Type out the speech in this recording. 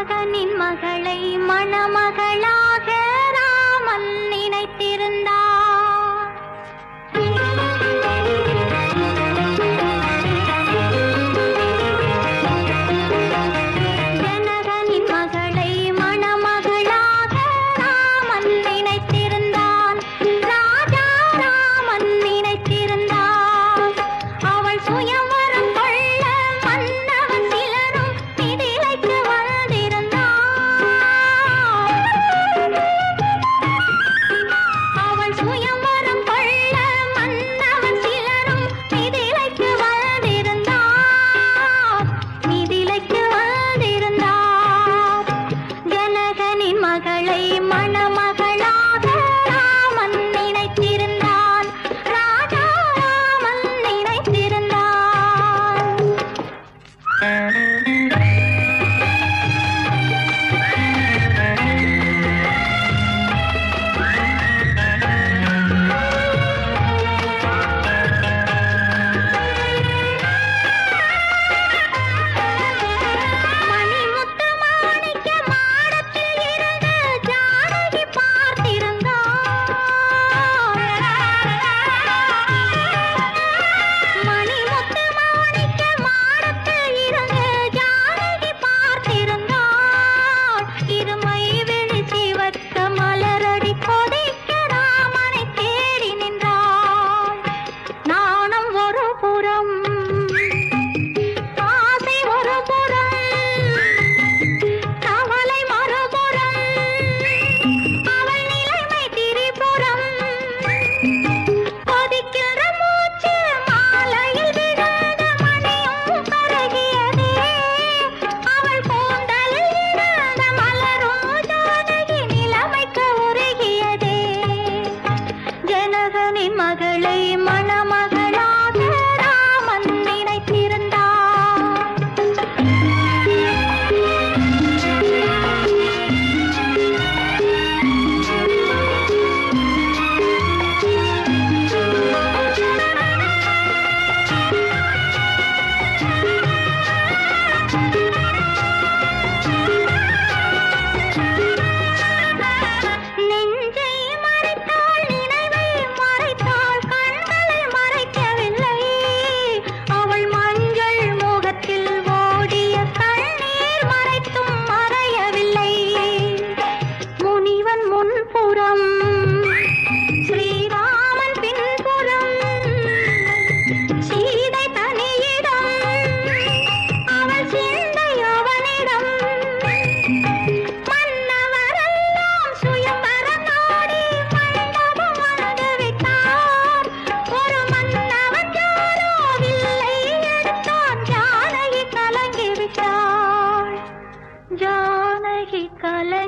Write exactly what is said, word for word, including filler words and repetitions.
ஜனகனின் மகளை மணமகளாக ராமன் நினைத்திருந்தார். ஜனகனின் மகளை மணமகளாக ராமன் நினைத்திருந்தான். ராஜா ராமன் நினைத்திருந்தான். அவள் சுயவரம் கொள்ள மன்னவன் சிலரும் மிதிலைக்கு வந்திருந்தான். அவள் சுயவரம் கொள்ள மன்னவன் சிலரும் மிதிலைக்கு வந்திருந்தான். மிதிலைக்கு வந்திருந்தான். ஜனகனின் மகளை மணமகளாக ராமன் நினைத்திருந்தான். ராஜா ராமன் நினைத்திருந்தான். மணிமுத்து மாணிக்க மாடத்தில் இருந்து ஜானகி பார்த்திருந்தாள். மணிமுத்து மாணிக்க மாடத்தில் இருந்து ஜானகி பார்த்திருந்தாள். இருமை விழி சிவக்க மலரடி கொதிக்க ராமனை தேடி நின்றாள். நாணம் ஒரு புறம், ஆசை ஒரு புறம், கவலை மறுபுறம், அவள் நிலைமை திரிபுறம். கொதிக்கின்ற மூச்சு மாலையில் விழுந்த மணியும் கருகியதே. அவள் கூந்தலில் விழுந்த மலரும் ஜானகி நிலைமைக்கு உருகியதே. ஜனகனின் மகளை மணமகளாக ராமன் நினைத்திருந்தான். நெஞ்சை மறைத்தாள், நினைவை மறைத்தாள், கண்களை மறைக்கவில்லை. அவள் மஞ்சள் முகத்தில் ஓடிய கண்ணீர் மறைத்தும் மறையவில்லை. முனிவன் முன்புறம், ஸ்ரீராமன் பின்புறம், சீதை தனியிடம், அவள் சிந்தை அவனிடம். மன்னவரெல்லாம் சுயம்பரம் நாடி மண்டபம் வந்து விட்டார். ஒரு மன்னவன் யாரோ வில்லை எடுத்தான். ஜானகி கலங்கி விட்டாள். ஜானகி கலை